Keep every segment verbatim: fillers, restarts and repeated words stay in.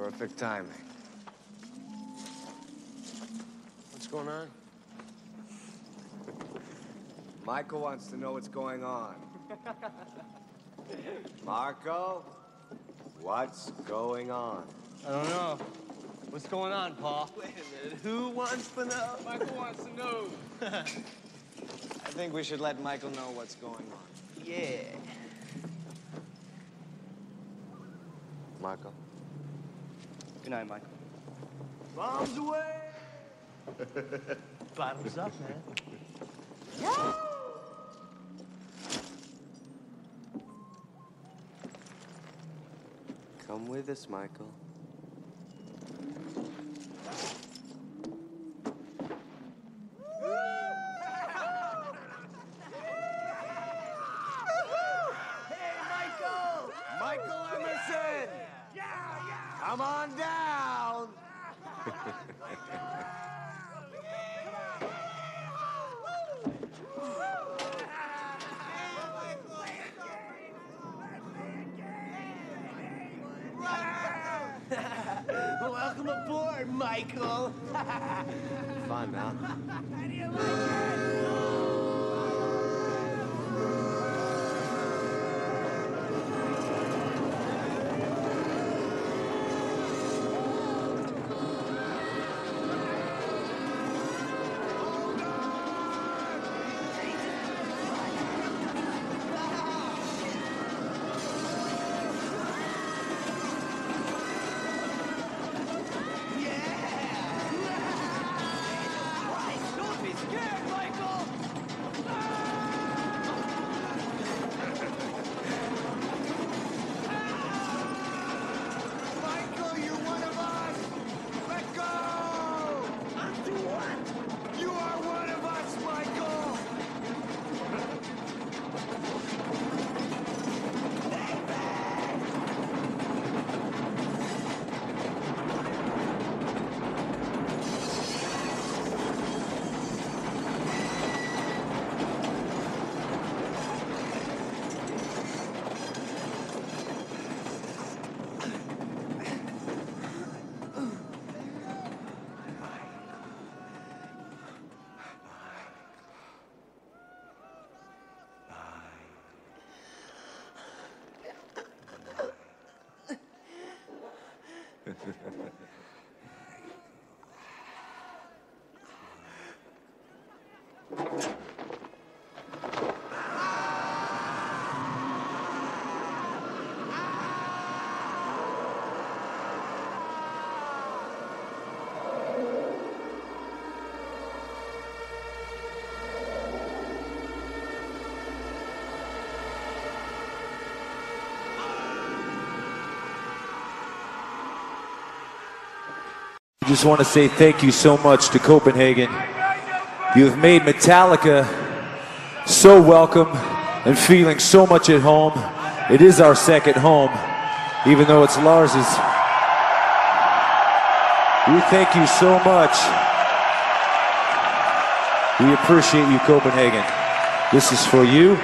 Perfect timing. What's going on? Michael wants to know what's going on. Marco, what's going on? I don't know. What's going on, Paul? Wait a minute, who wants to know? Michael wants to know. I think we should let Michael know what's going on. Yeah. Marco? Good night, Michael. Bombs away! Bottoms up, man. Come with us, Michael. Hey, Michael! Michael Emerson! Yeah, yeah! Come on down! Welcome aboard, Michael. Fun, huh? How do you like it? Michael, you're one of us! Let go! Onto what? You are one of us, Michael! I just want to say thank you so much to Copenhagen. You have made Metallica so welcome and feeling so much at home. It is our second home, even though it's Lars's. We thank you so much. We appreciate you, Copenhagen. This is for you.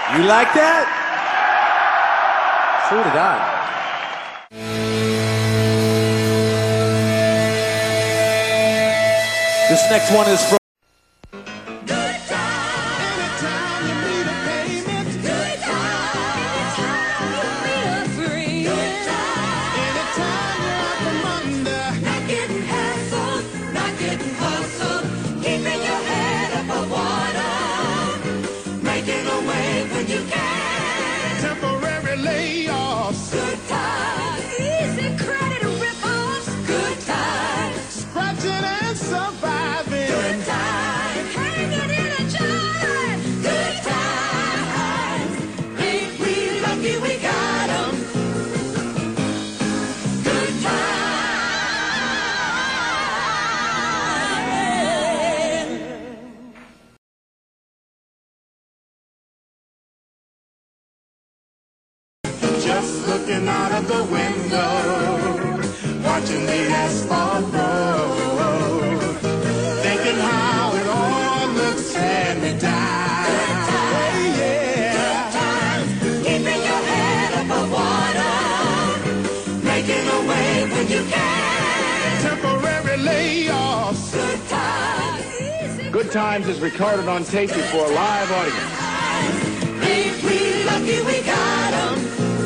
You like that? So did I. This next one is from just looking out of the window, watching the asphalt road, thinking how it all looks hand-me-down. Hey, yeah. Good times, keeping your head above water, making a way when you can. Temporary layoffs. Good times. Good Times is recorded on tape before a live audience. Ain't we lucky we got 'em?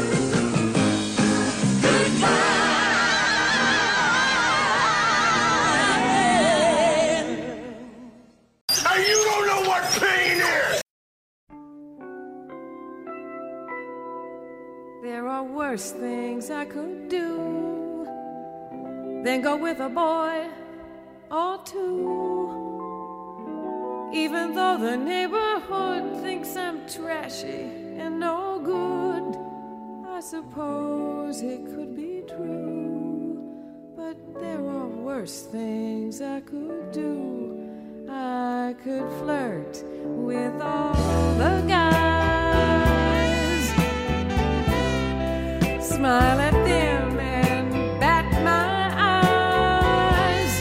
There are worse things I could do than go with a boy or two. Even though the neighborhood thinks I'm trashy and no good, I suppose it could be true. But there are worse things I could do. I could flirt with all the guys, smile at them and bat my eyes,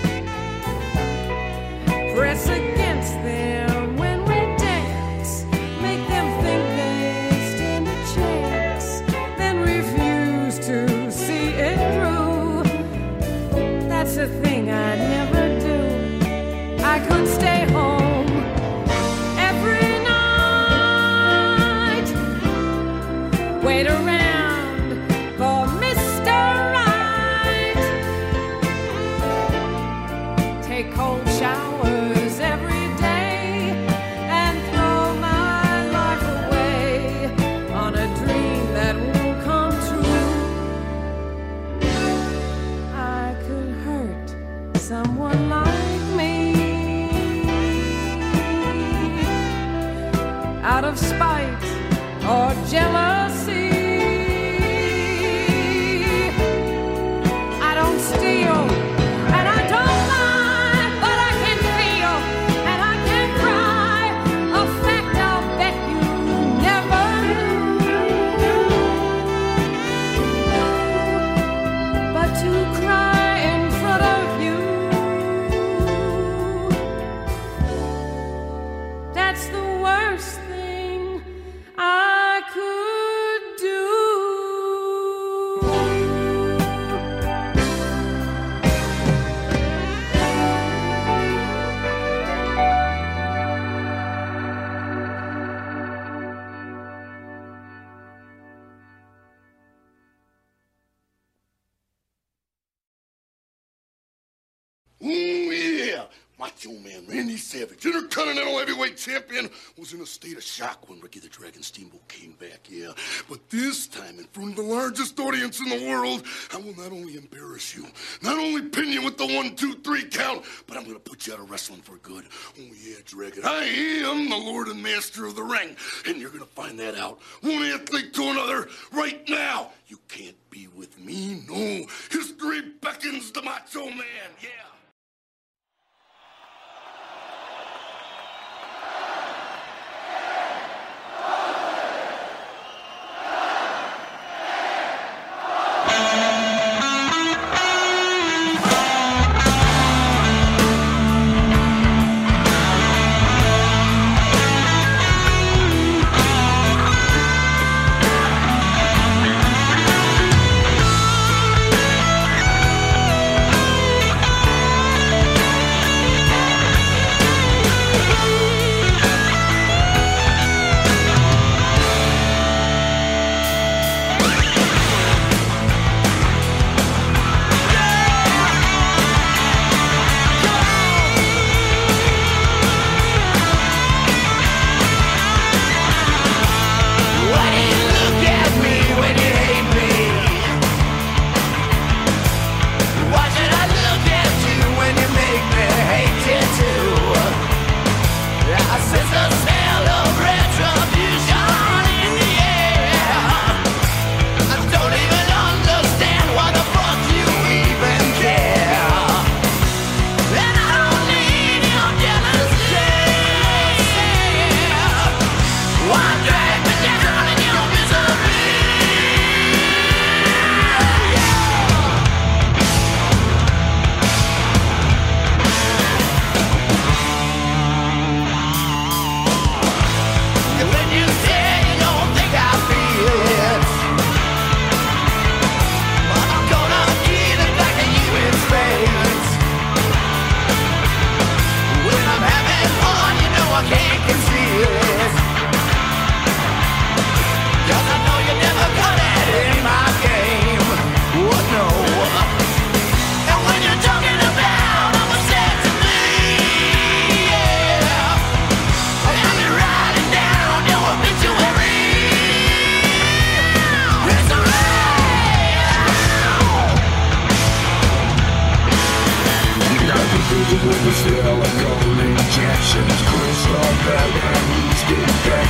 press against them when we dance, make them think they stand a chance, then refuse to see it through. That's the thing I never do. I could stay home every night, wait around for Mister Right, take cold showers every day, and throw my life away on a dream that won't come true. I could hurt someone like me out of spite or jealousy. I don't steal and I don't lie, but I can feel and I can cry, a fact I'll bet you never knew. But to cry in front of you, that's the worst thing I could do. Ooh, yeah. Macho Man Randy Savage, Intercontinental Heavyweight Champion, was in a state of shock when Ricky the Dragon Steamboat came back, yeah. But this time, in front of the largest audience in the world, I will not only embarrass you, not only pin you with the one, two, three count, but I'm going to put you out of wrestling for good. Oh, yeah, Dragon, I am the Lord and Master of the Ring, and you're going to find that out, one athlete to another, right now. You can't be with me, no. History beckons the Macho Man, yeah.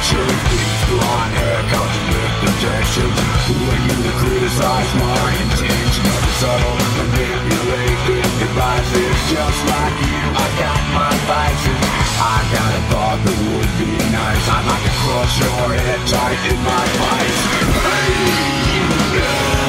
attention. These blonde hair comes with protection. Who are you to criticize my intention? Of the subtle manipulated devices. Just like you, I got my vices. I got a thought that would be nice. I'd like to crush your head tight in my vice. Hey, yeah.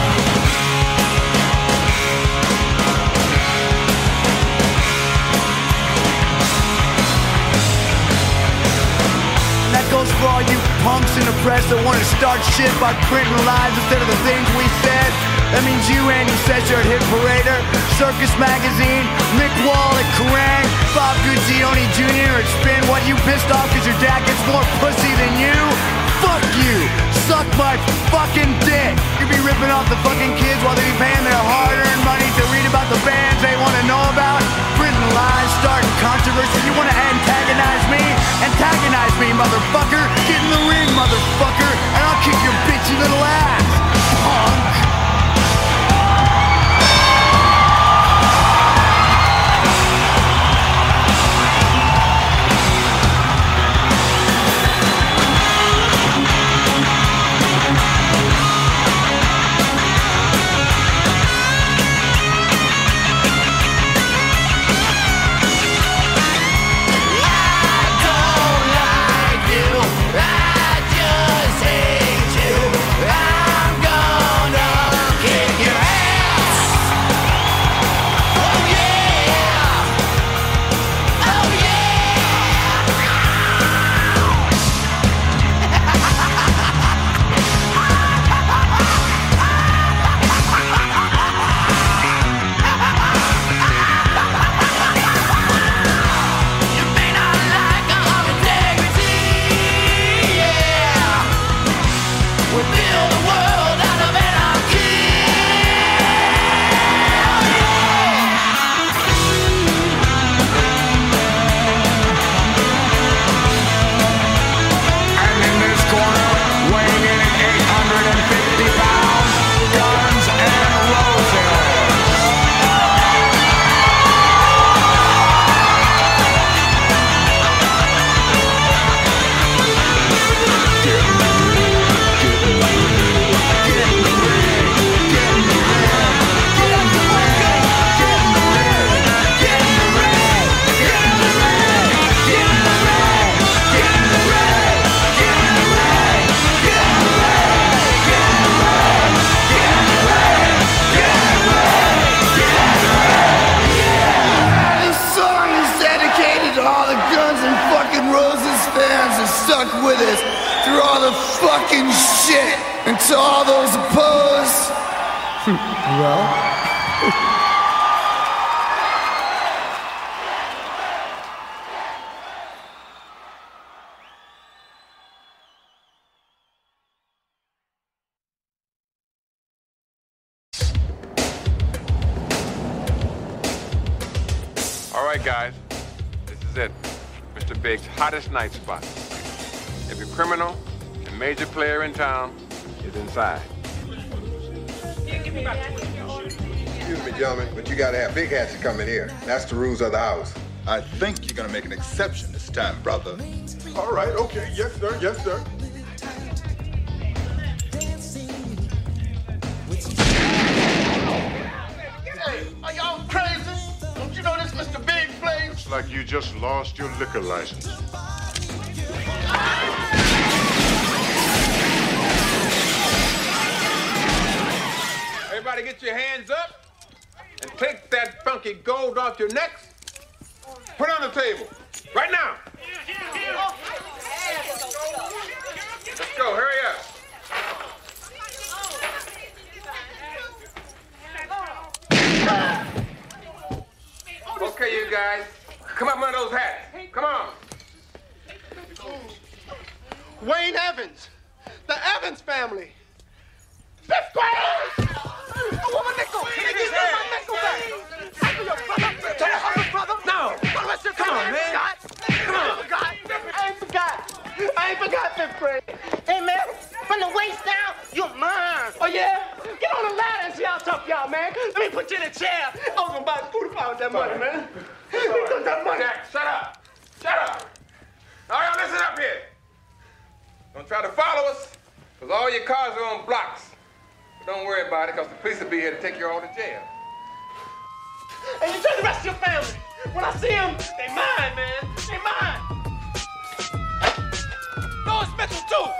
That goes for all you punks in the press that want to start shit by printing lies instead of the things we said. That means you, Andy Sesser at Hit Parader, Circus Magazine, Mick Wall at Kerrang, Bob Guccione Junior at Spin. What, you pissed off because your dad gets more pussy than you? Fuck you! Suck my fucking dick! You be ripping off the fucking kids while they be paying their hard-earned money to read about the bands they want to know about? Printing lies, starting controversy. You want to antagonize me? Antagonize me, motherfucker! Get in the ring, motherfucker! And I'll kick your bitchy little ass! Punk! Hottest night spot. Every criminal and major player in town is inside. Excuse me, gentlemen, but you gotta have big hats to come in here. That's the rules of the house. I think you're gonna make an exception this time, brother. All right, okay, yes, sir, yes, sir. Hey, are y'all crazy? Don't you know this Mister Big Place? It's like you just lost your liquor license. Everybody get your hands up and take that funky gold off your necks. Put it on the table. Right now. Let's go, hurry up. Okay, you guys. Come up with those hats. Come on. Wayne Evans. The Evans family. Fifth grade! I want my nickel! Can I get my nickel back? After your brother? Tell your hustle, brother? No! Listen, come on, man. Come on. I ain't forgot. I ain't forgot fifth grade. Hey, man, from the waist down, you're mine. Oh, yeah? Get on the ladder and see how tough y'all, man. Let me put you in a chair. I was gonna buy food with that money, man. We got that money. Jack, shut up. Shut up. All right, listen up here. try to follow us, because all your cars are on blocks. But don't worry about it, because the police will be here to take you all to jail. And you tell the rest of your family. When I see them, they mine, man. They mine. Lawrence Mitchell, too.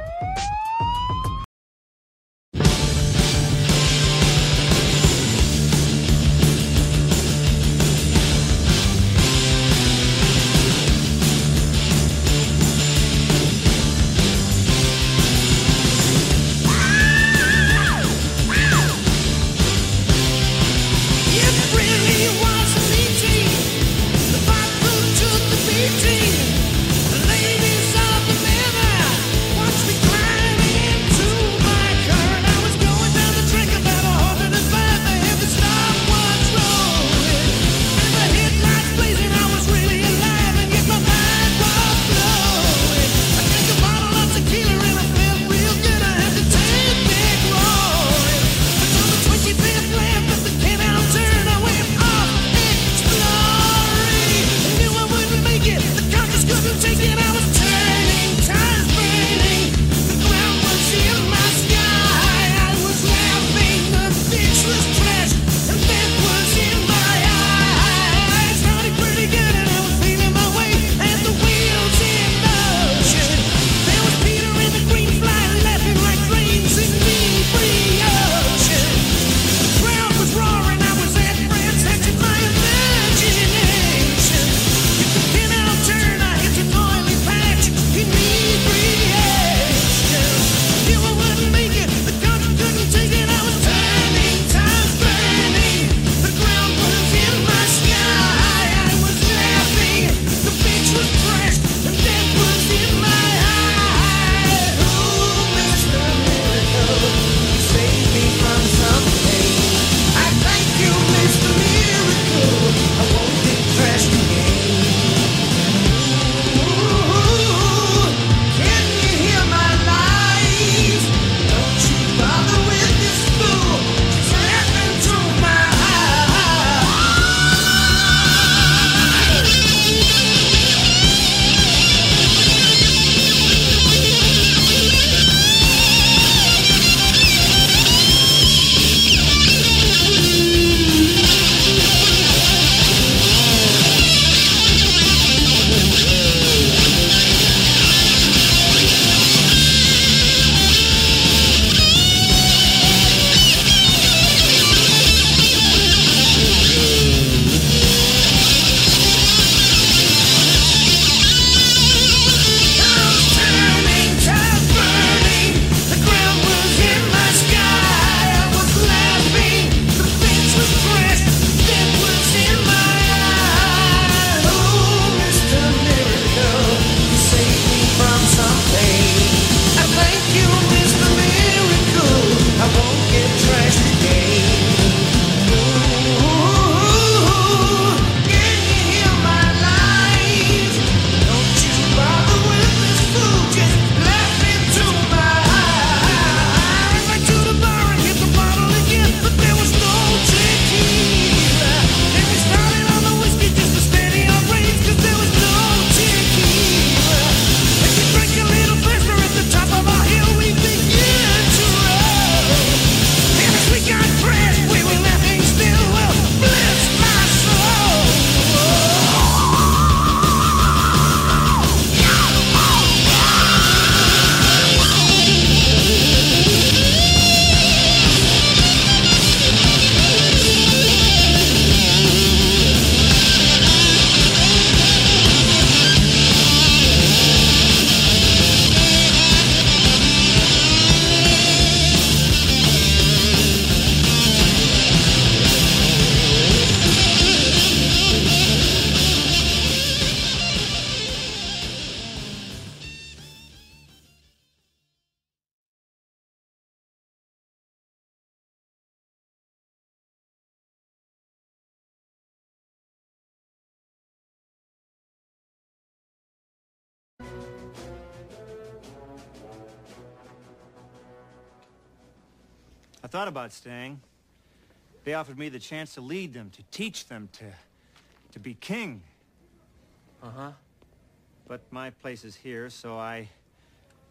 I thought about staying. They offered me the chance to lead them, to teach them, to... to be king. Uh-huh. But my place is here, so I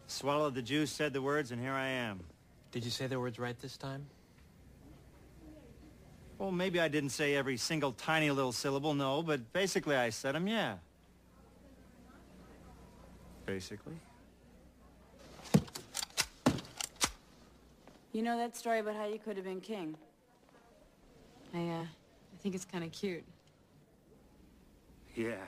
Swallowed the juice, said the words, and here I am. Did you say the words right this time? Well, maybe I didn't say every single tiny little syllable, no, but basically I said them, yeah. Basically. You know that story about how you could have been king? I, uh, I think it's kind of cute. Yeah.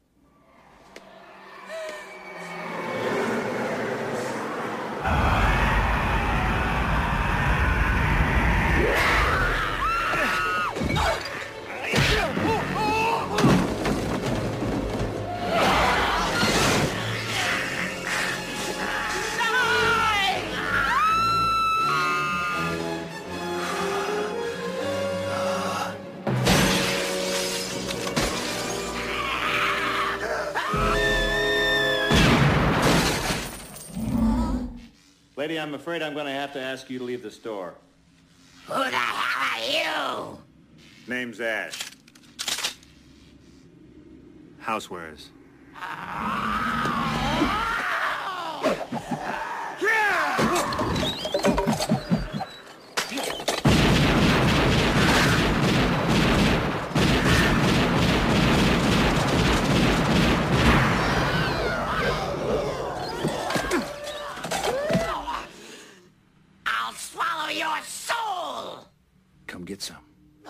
Lady, I'm afraid I'm going to have to ask you to leave the store. Who the hell are you? Name's Ash. Housewares. I'll swallow your soul! Come get some.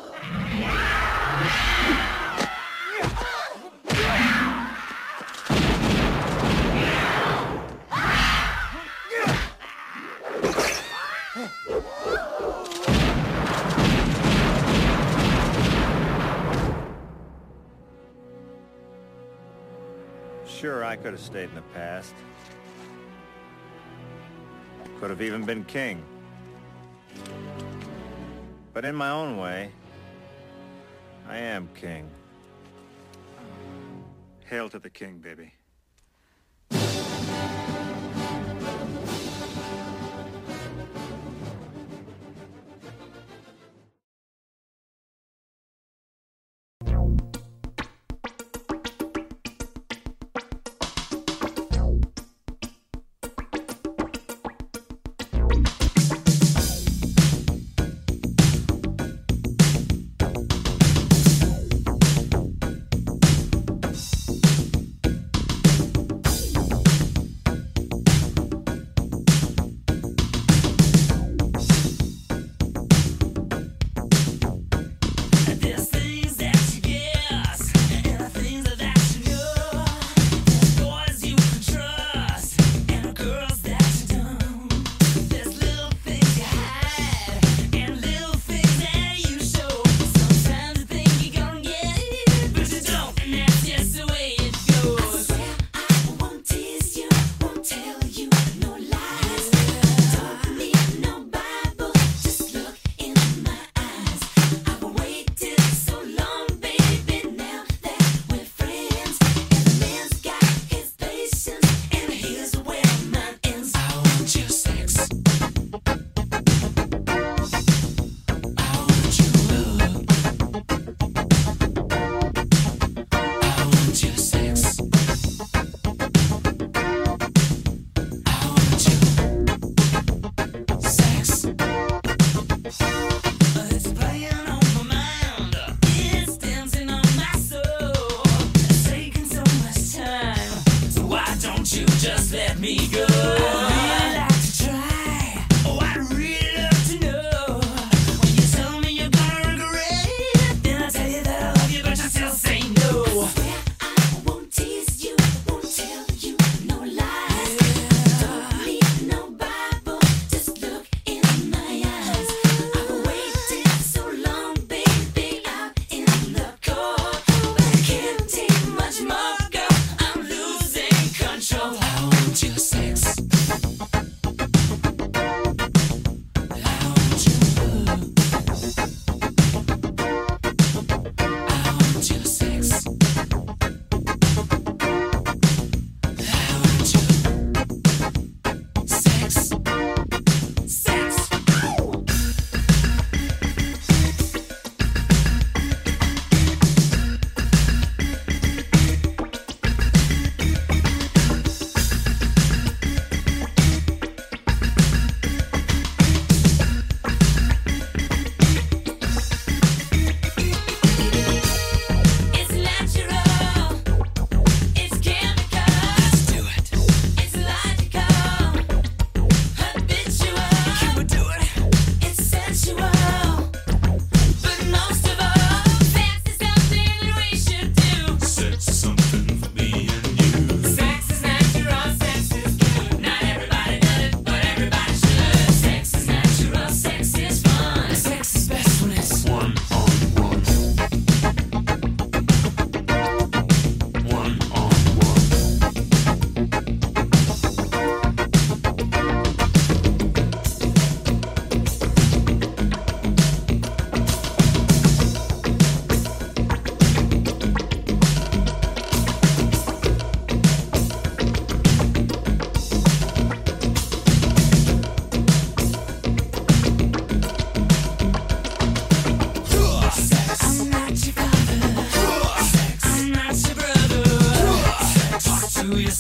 Sure, I could have stayed in the past. Could have even been king. But in my own way, I am king. Hail to the king, baby. Just let me go. I'd like to try. Oh, I'd really love to know. When you tell me you're gonna regret it, then I tell you that I love you, but you still say no. I swear I won't tease you, won't tell you no lies. Yeah. Don't need no Bible, just look in my eyes. I've waited so long, baby, out in the cold, but I can't take much more, girl. I'm losing control. I want your sex.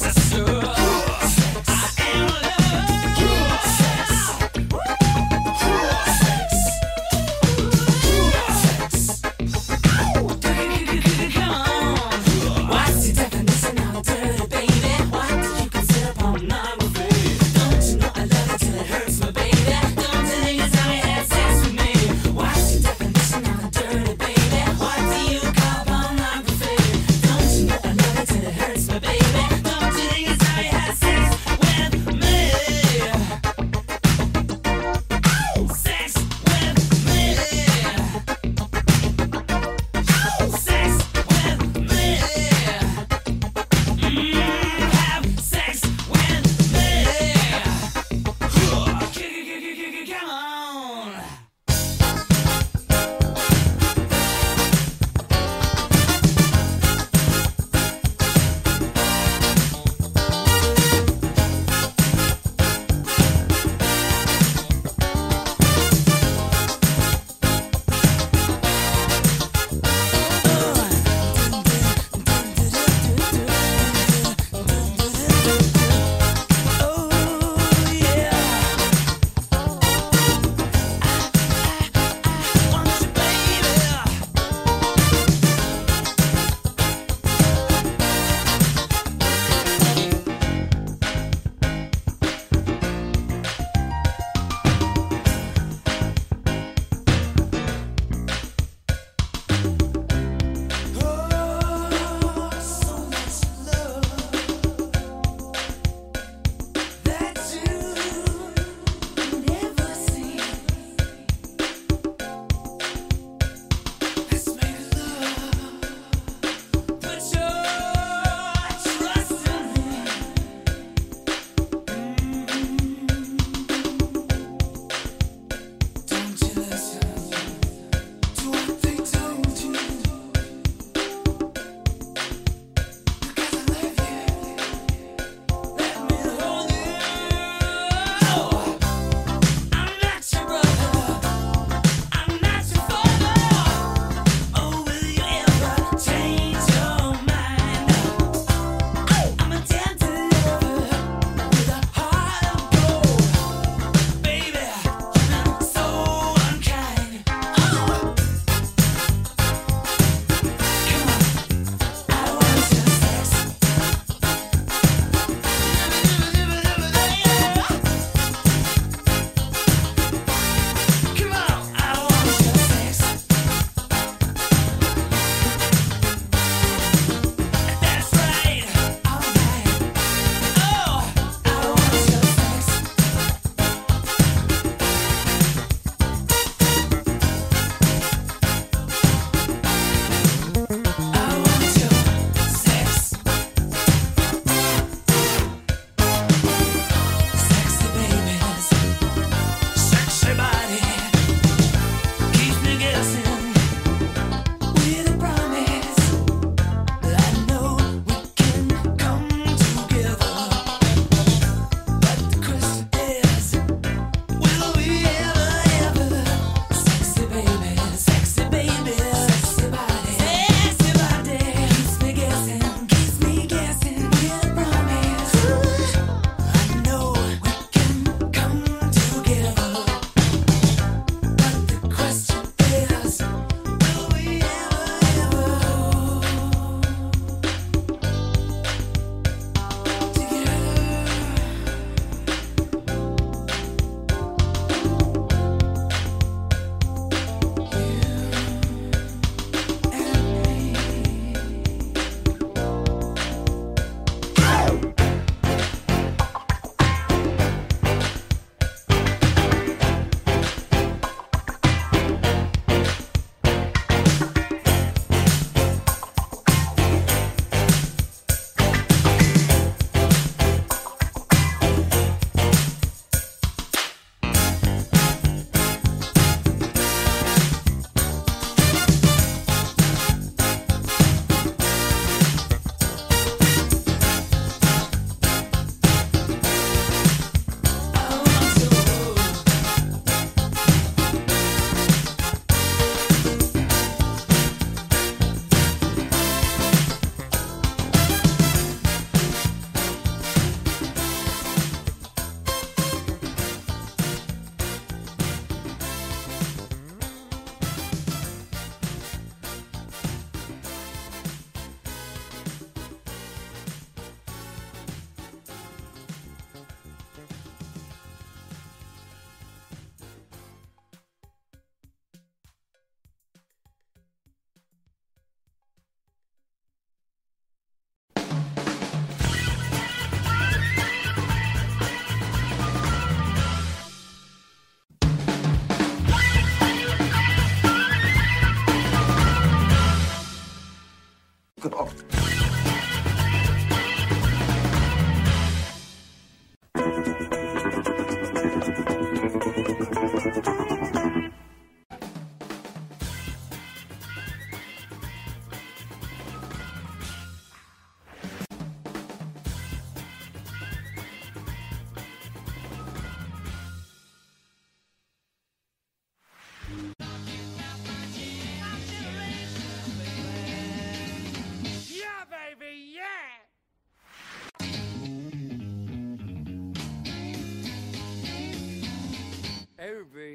Don't you know I love it till it hurts my baby? Don't you think it's how it has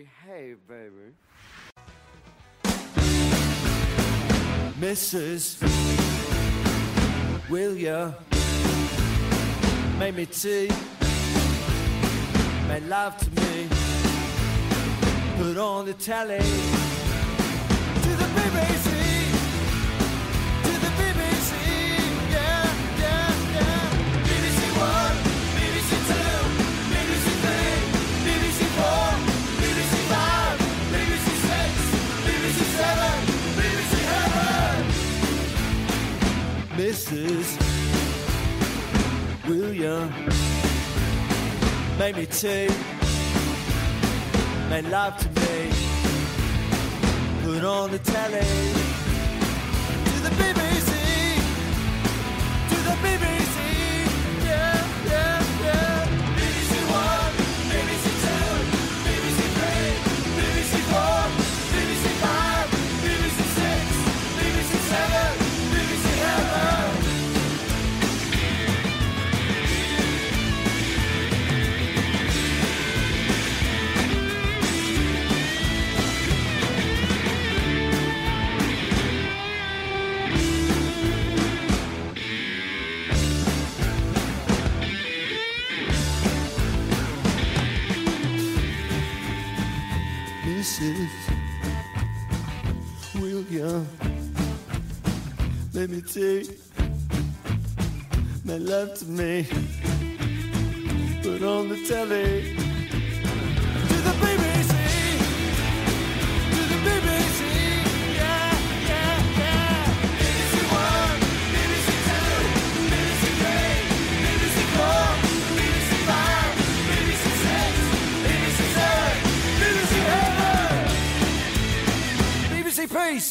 behave, baby. Missus, will ya make me tea, make love to me, put on the telly, to the B B C, to the B B C, yeah, yeah, yeah. B B C One, B B C Two, B B C Three, B B C Four, B B C Five, B B C Six, B B C Seven, B B C Heaven. Missus, will ya make me tea, make love to me, put on the telly, to the B B C, to the B B C, yeah, yeah, yeah. B B C One, B B C Two, B B C Three, B B C Four, B B C Five, B B C Six, B B C Seven, B B C Heaven. Missus, will ya let me take my love to me, put on the telly, to the B B C, to the B B C, yeah, yeah, yeah. B B C One, B B C Two, B B C Three, B B C Four, B B C Five, B B C Six, B B C Seven, B B C Heaven. B B C Peace.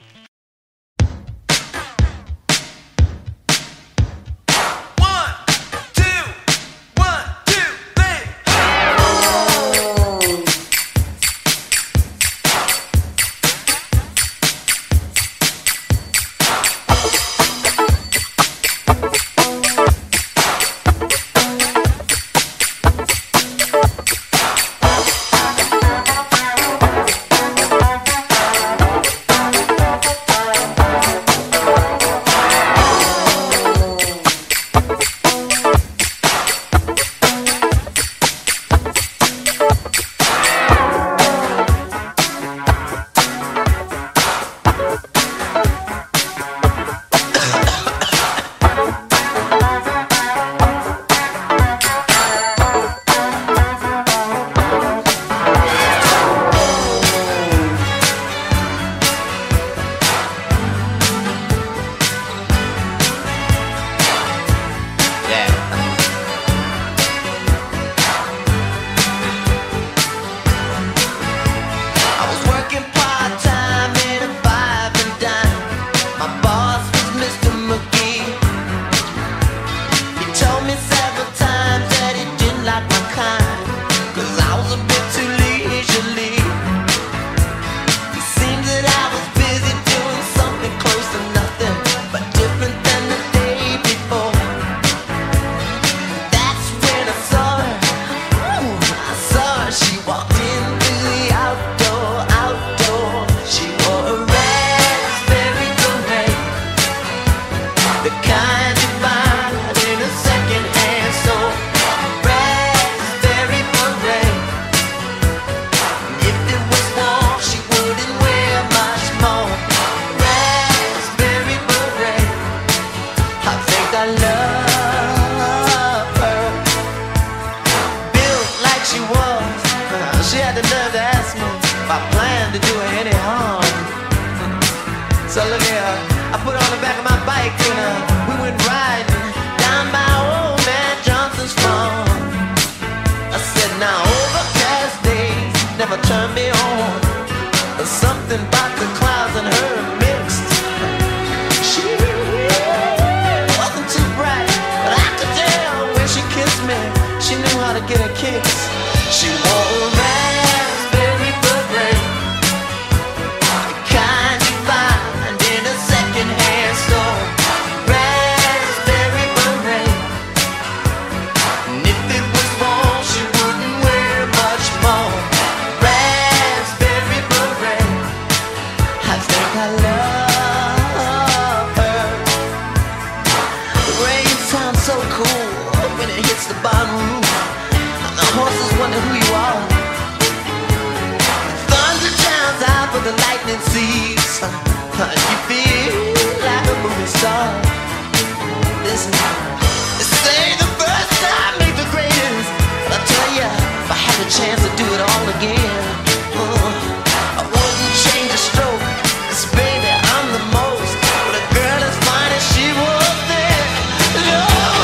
So look here, I put on the back of my bike and uh, we went riding down by old man Johnson's farm. I said, now overcast days never turn me on. There's something about the clouds and her mixed. She wasn't too bright, but I could tell when she kissed me, she knew how to get her kicks. She wore a raspberry beret, the kind you find in a second-hand store. Raspberry beret, and if it was warm, she wouldn't wear much more. Raspberry the barroom. The horses wonder who you are. Thunder drowns out, but the lightning sees. You feel like a movie star. Listen, they say the first time make the greatest. But I tell ya, if I had the chance to do it all again, uh, I wouldn't change a stroke. 'Cause baby, I'm the most. But a girl as fine as she was there. No,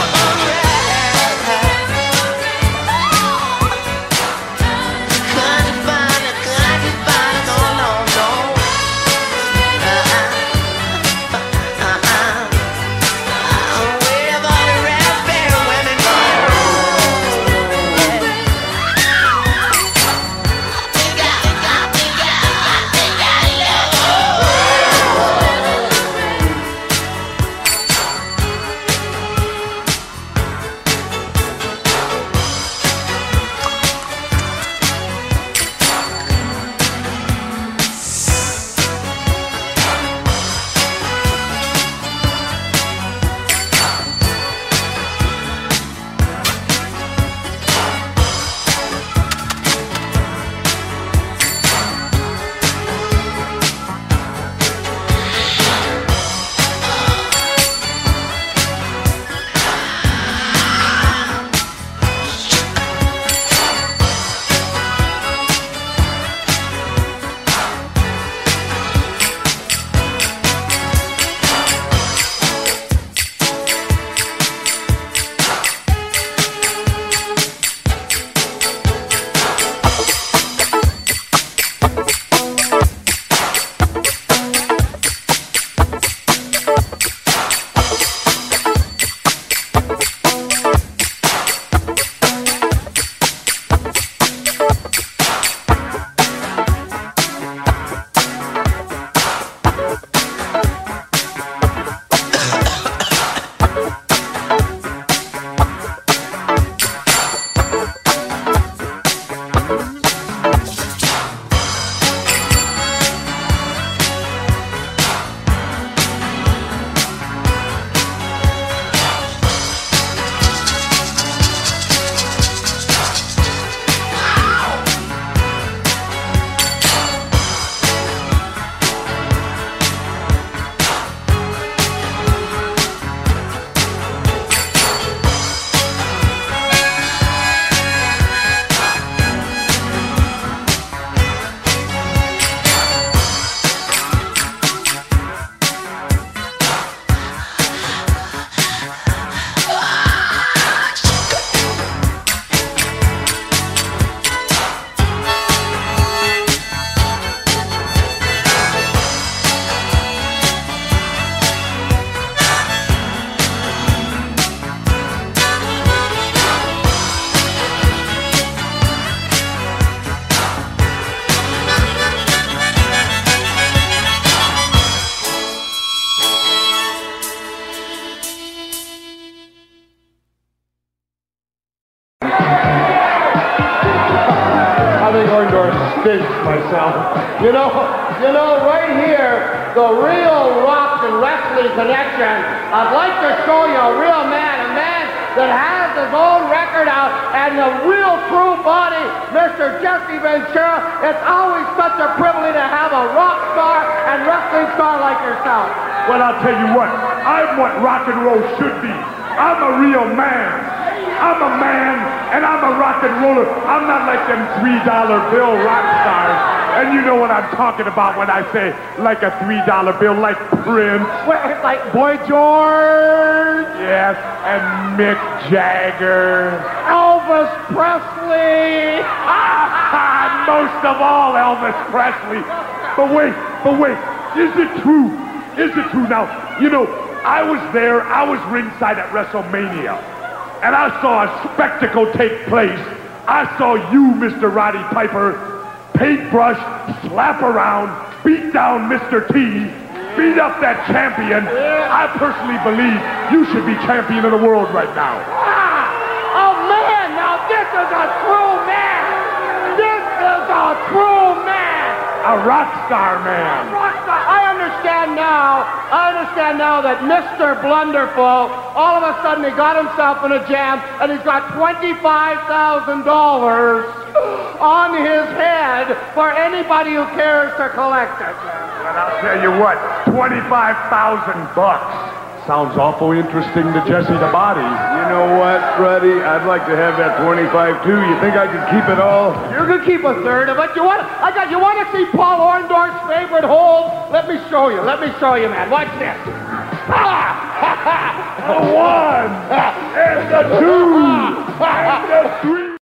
myself. You know, you know, right here, the real rock and wrestling connection. I'd like to show you a real man, a man that has his own record out, and the real true body, Mister Jesse Ventura. It's always such a privilege to have a rock star and wrestling star like yourself. Well, I'll tell you what, I'm what rock and roll should be. I'm a real man. I'm a man, and I'm a rock and roller. I'm not like them three dollar bill rock stars. And you know what I'm talking about when I say like a three dollar bill, like Prince. Well, like Boy George. Yes, and Mick Jagger. Elvis Presley. Most of all, Elvis Presley. But wait, but wait, is it true? Is it true? Now, you know, I was there, I was ringside at WrestleMania. And I saw a spectacle take place. I saw you, Mister Roddy Piper, paintbrush, slap around, beat down Mister T, beat up that champion. I personally believe you should be champion of the world right now. Ah! Oh man, now this is a true man. This is a true man. A rock star man. A rock star. I understand. understand now, I understand now that Mister Blunderful, all of a sudden he got himself in a jam and he's got twenty-five thousand dollars on his head for anybody who cares to collect it. But I'll tell you what, twenty-five thousand bucks. Sounds awful interesting to Jesse the Body. You know what, Freddie? I'd like to have that twenty-five too. You think I could keep it all? You're gonna keep a third of it. You want? I got. You want to see Paul Orndorff's favorite hold? Let me show you. Let me show you, man. Watch this. The one and the two and the three.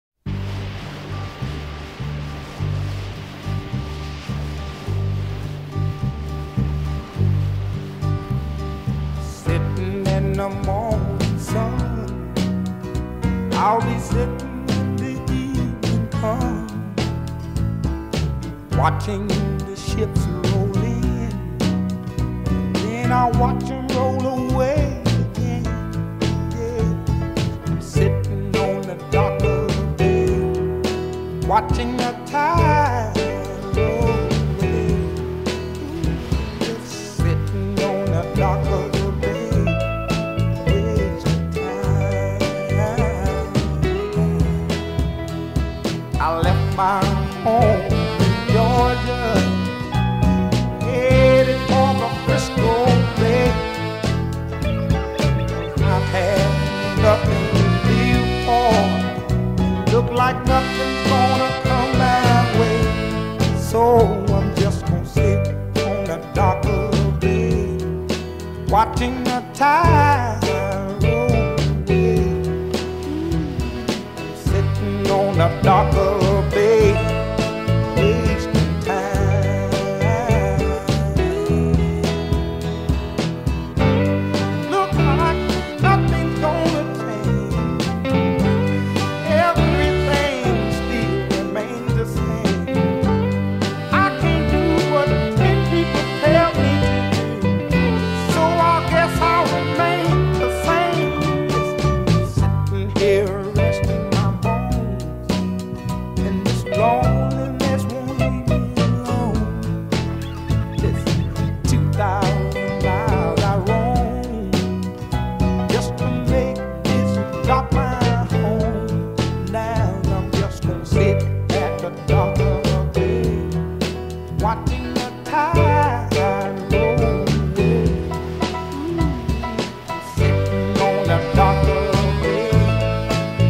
Sitting in the morning sun, I'll be sitting when the evening comes, watching the ships roll in, then I'll watch them roll away again. Yeah, I'm sitting on the dock of the bay, watching the tide roll away. Just sitting on the dock of the I left my home in Georgia, headed for the Frisco Bay. I've had nothing to live for, look like nothing's gonna come my way. So I'm just gonna sit on the dock of the bay, watching the tide roll away. Sitting on the dock of the bay, wasting time. Look like nothing's gonna change. Everything still remains the same. I can't do what ten people tell me to do, so I guess I'll remain the same. Sitting here resting my bones, and this loneliness won't leave me alone. This two thousand miles I roam just to make this drop my home. Now I'm just gonna sit at the dock of the bay, watching the tide roll away. Sitting on the dock of the bay,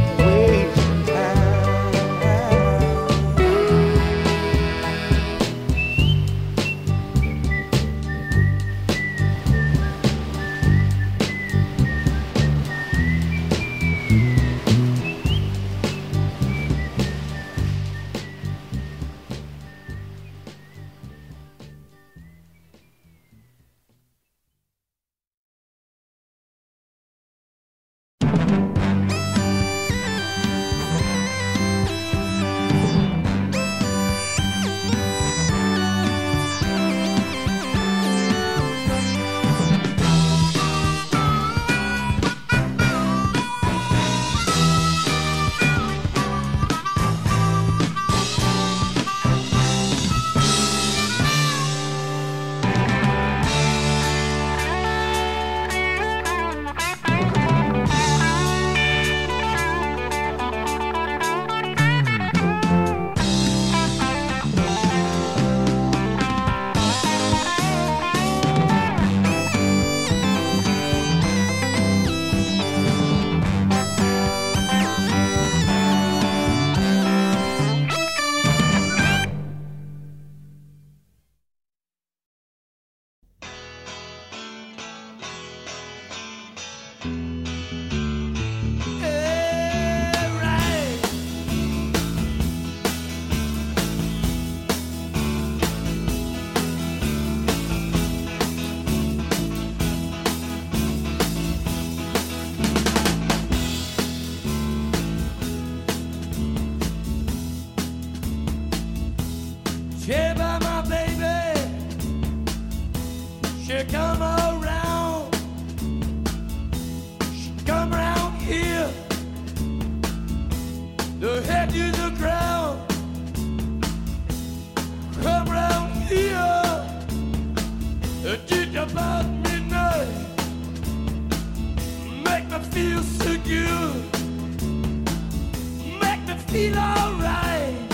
feel alright.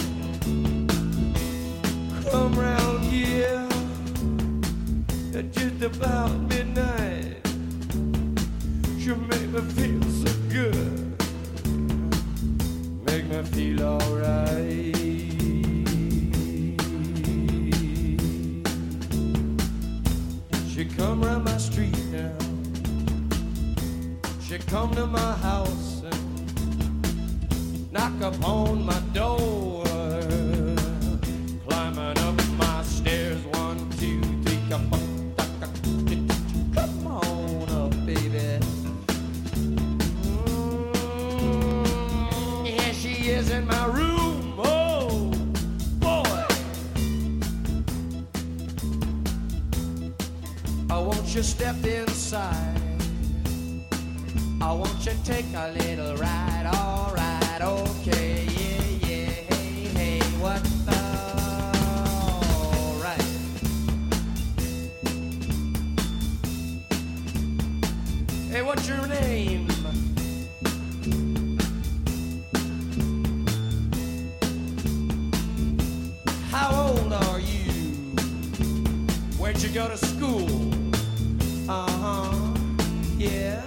Come round here at just about midnight. You make me feel so good. Make me feel alright. She come round my street now. She come to my house and knock upon my door. Climbing up my stairs, one, two, three, come on, come on up, baby. Mm, here she is in my room. Oh, boy. I want you step inside. I want you take a little ride, all right, okay, yeah, yeah, hey, hey, what the, all right. Hey, what's your name? How old are you? Where'd you go to school? Uh-huh, yeah.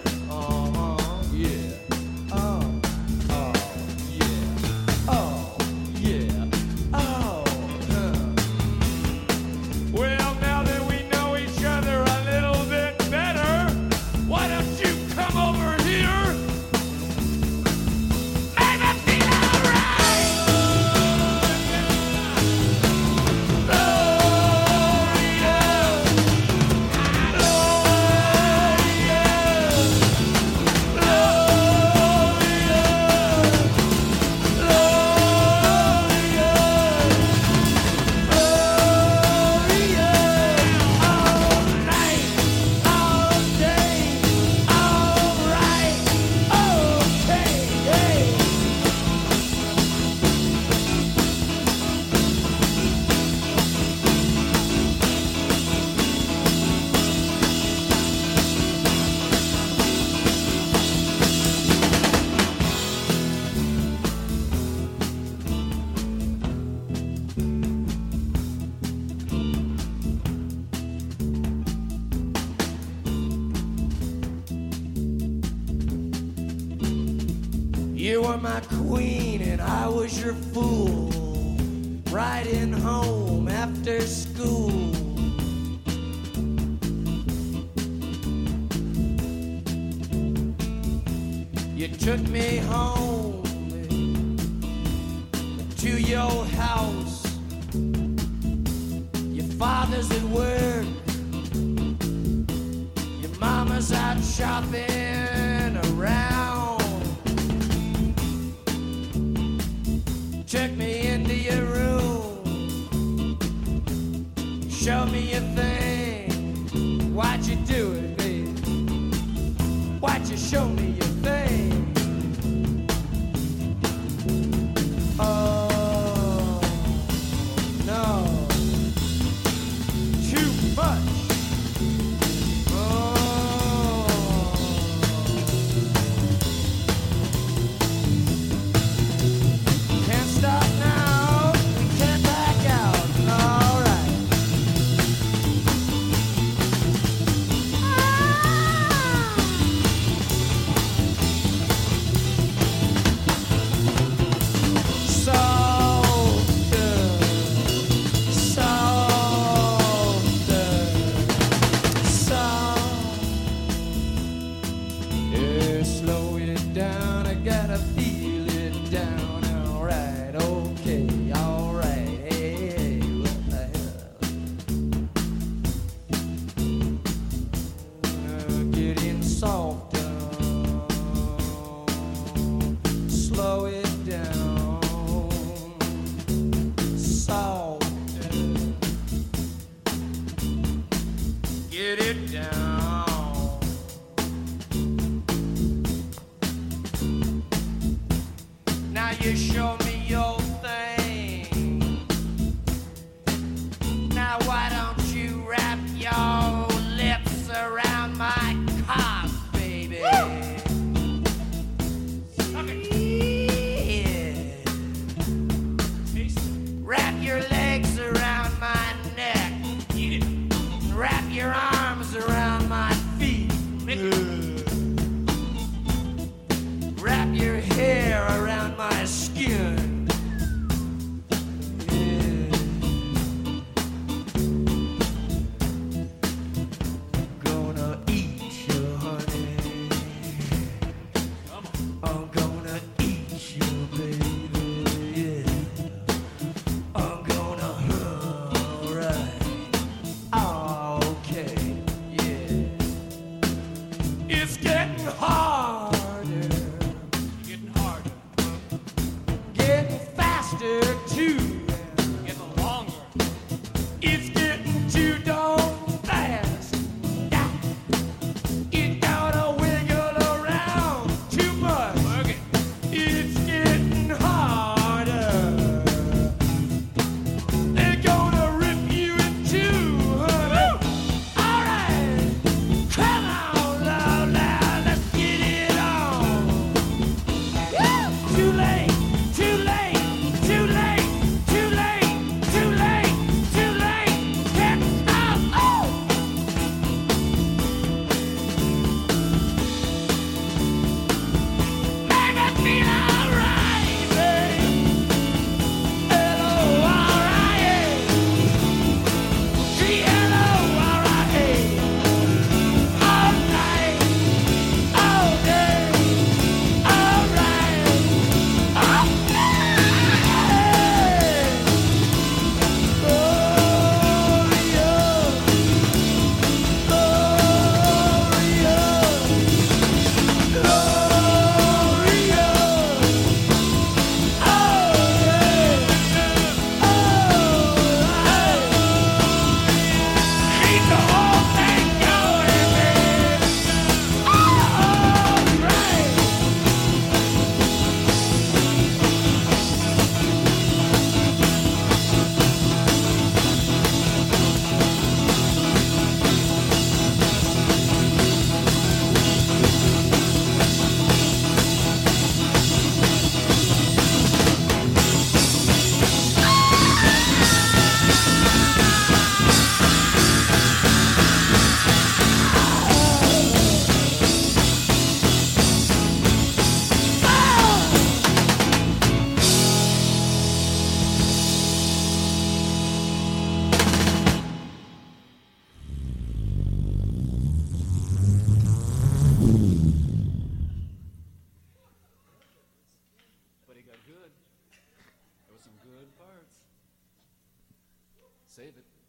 You were my queen and I was your fool, riding home after school. You took me home to your house. Your father's at work, your mama's out shopping around. Took me into your room, show me your thing. Why'd you do it, baby? Why'd you show me your thing? Oh, no, too much. Stop now, we can't back out. All right. you show me your thing. Now why don't you wrap your lips around my cock, baby? Yeah. too, getting longer. It's getting too darn fast. Yeah. It gotta wiggle around too much. It's getting harder. They're gonna rip you in two, honey. All right, come on, love, now let's get it on. Too late, too late, too late, too late, too late, too late. Get up, oh! Make it feel alright, babe. L O R I A. G L O R I A. All night, all day, all right. All keep the whole thing going, babe. All right. But he got good. There was some good parts. Save it.